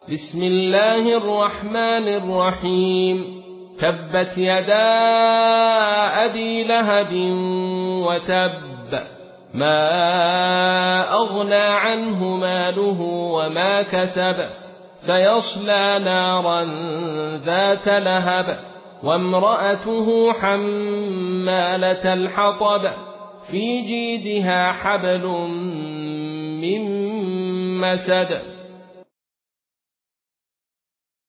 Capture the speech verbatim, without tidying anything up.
بسم الله الرحمن الرحيم تبت يدا أبي لهب وتب ما أغنى عنه ماله وما كسب سيصلى نارا ذات لهب وامرأته حمالة الحطب في جيدها حبل من مسد